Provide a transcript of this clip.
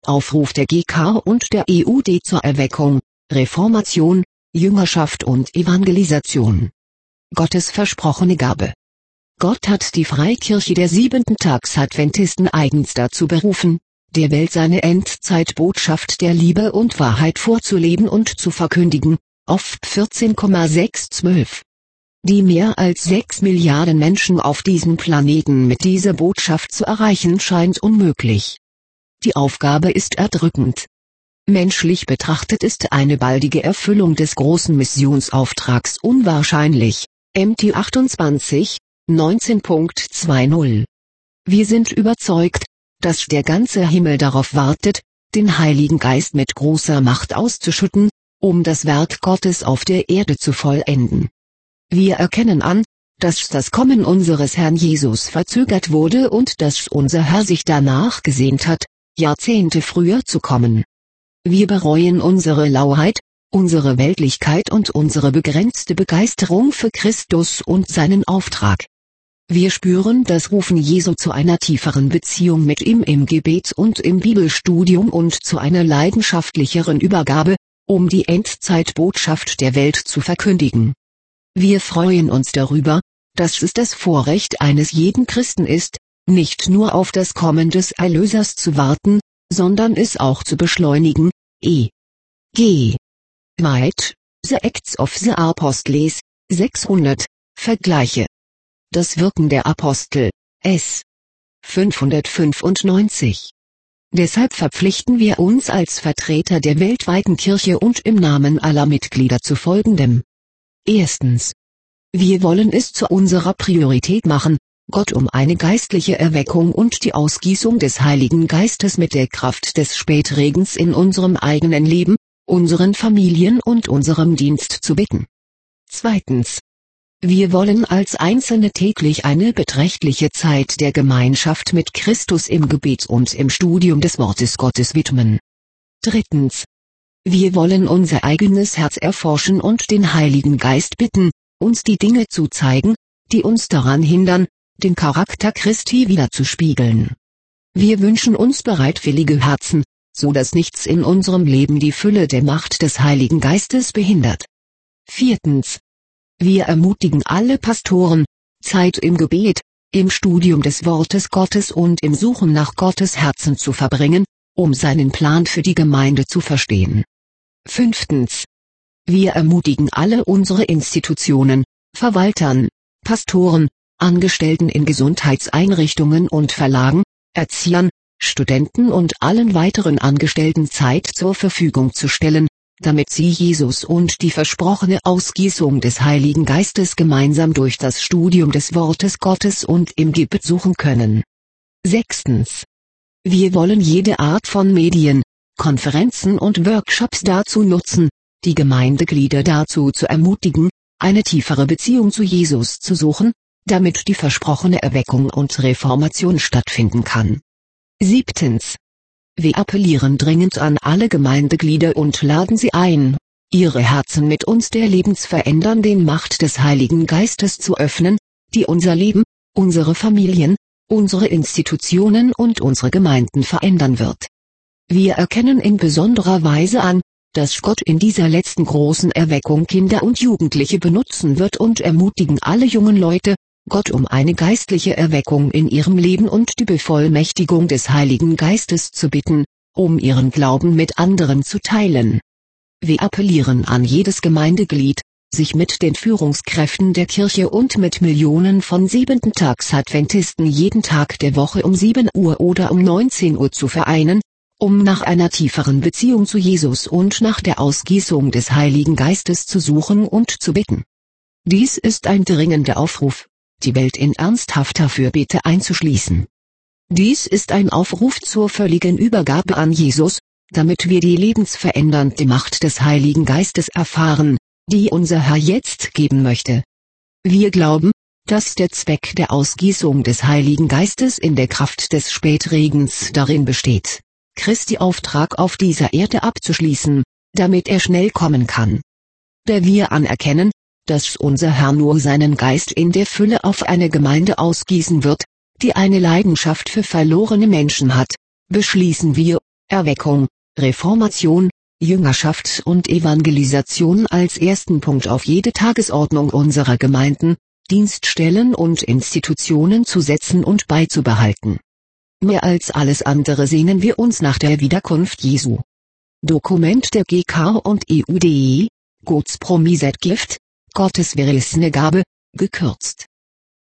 Aufruf der GK und der EUD zur Erweckung, Reformation, Jüngerschaft und Evangelisation. Gottes versprochene Gabe. Gott hat die Freikirche der Siebenten-Tags-Adventisten eigens dazu berufen, der Welt seine Endzeitbotschaft der Liebe und Wahrheit vorzuleben und zu verkündigen, oft 14,612. Die mehr als 6 Milliarden Menschen auf diesem Planeten mit dieser Botschaft zu erreichen scheint unmöglich. Die Aufgabe ist erdrückend. Menschlich betrachtet ist eine baldige Erfüllung des großen Missionsauftrags unwahrscheinlich. MT 28, 19.20. Wir sind überzeugt, dass der ganze Himmel darauf wartet, den Heiligen Geist mit großer Macht auszuschütten, um das Werk Gottes auf der Erde zu vollenden. Wir erkennen an, dass das Kommen unseres Herrn Jesus verzögert wurde und dass unser Herr sich danach gesehnt hat, Jahrzehnte früher zu kommen. Wir bereuen unsere Lauheit, unsere Weltlichkeit und unsere begrenzte Begeisterung für Christus und seinen Auftrag. Wir spüren das Rufen Jesu zu einer tieferen Beziehung mit ihm im Gebet und im Bibelstudium und zu einer leidenschaftlicheren Übergabe, um die Endzeitbotschaft der Welt zu verkündigen. Wir freuen uns darüber, dass es das Vorrecht eines jeden Christen ist, nicht nur auf das Kommen des Erlösers zu warten, sondern es auch zu beschleunigen. E.G. White, The Acts of the Apostles, 600, Vergleiche. Das Wirken der Apostel, S. 595. Deshalb verpflichten wir uns als Vertreter der weltweiten Kirche und im Namen aller Mitglieder zu Folgendem. Erstens. Wir wollen es zu unserer Priorität machen, Gott um eine geistliche Erweckung und die Ausgießung des Heiligen Geistes mit der Kraft des Spätregens in unserem eigenen Leben, unseren Familien und unserem Dienst zu bitten. Zweitens. Wir wollen als Einzelne täglich eine beträchtliche Zeit der Gemeinschaft mit Christus im Gebet und im Studium des Wortes Gottes widmen. Drittens. Wir wollen unser eigenes Herz erforschen und den Heiligen Geist bitten, uns die Dinge zu zeigen, die uns daran hindern, den Charakter Christi widerzuspiegeln. Wir wünschen uns bereitwillige Herzen, so dass nichts in unserem Leben die Fülle der Macht des Heiligen Geistes behindert. Viertens. Wir ermutigen alle Pastoren, Zeit im Gebet, im Studium des Wortes Gottes und im Suchen nach Gottes Herzen zu verbringen, um seinen Plan für die Gemeinde zu verstehen. Fünftens. Wir ermutigen alle unsere Institutionen, Verwaltern, Pastoren, Angestellten in Gesundheitseinrichtungen und Verlagen, Erziehern, Studenten und allen weiteren Angestellten Zeit zur Verfügung zu stellen, damit sie Jesus und die versprochene Ausgießung des Heiligen Geistes gemeinsam durch das Studium des Wortes Gottes und im Gebet suchen können. Sechstens. Wir wollen jede Art von Medien, Konferenzen und Workshops dazu nutzen, die Gemeindeglieder dazu zu ermutigen, eine tiefere Beziehung zu Jesus zu suchen, damit die versprochene Erweckung und Reformation stattfinden kann. Siebtens. Wir appellieren dringend an alle Gemeindeglieder und laden sie ein, ihre Herzen mit uns der lebensverändernden Macht des Heiligen Geistes zu öffnen, die unser Leben, unsere Familien, unsere Institutionen und unsere Gemeinden verändern wird. Wir erkennen in besonderer Weise an, dass Gott in dieser letzten großen Erweckung Kinder und Jugendliche benutzen wird und ermutigen alle jungen Leute, Gott um eine geistliche Erweckung in ihrem Leben und die Bevollmächtigung des Heiligen Geistes zu bitten, um ihren Glauben mit anderen zu teilen. Wir appellieren an jedes Gemeindeglied, sich mit den Führungskräften der Kirche und mit Millionen von Siebenten-Tags-Adventisten jeden Tag der Woche um 7 Uhr oder um 19 Uhr zu vereinen, um nach einer tieferen Beziehung zu Jesus und nach der Ausgießung des Heiligen Geistes zu suchen und zu bitten. Dies ist ein dringender Aufruf, die Welt in ernsthafter Fürbitte einzuschließen. Dies ist ein Aufruf zur völligen Übergabe an Jesus, damit wir die lebensverändernde Macht des Heiligen Geistes erfahren, die unser Herr jetzt geben möchte. Wir glauben, dass der Zweck der Ausgießung des Heiligen Geistes in der Kraft des Spätregens darin besteht, Christi Auftrag auf dieser Erde abzuschließen, damit er schnell kommen kann. Da wir anerkennen, dass unser Herr nur seinen Geist in der Fülle auf eine Gemeinde ausgießen wird, die eine Leidenschaft für verlorene Menschen hat, beschließen wir, Erweckung, Reformation, Jüngerschaft und Evangelisation als ersten Punkt auf jede Tagesordnung unserer Gemeinden, Dienststellen und Institutionen zu setzen und beizubehalten. Mehr als alles andere sehnen wir uns nach der Wiederkunft Jesu. Dokument der GK und EUDE, Gottes Promised Gift, Gottes verheißene Gabe, gekürzt.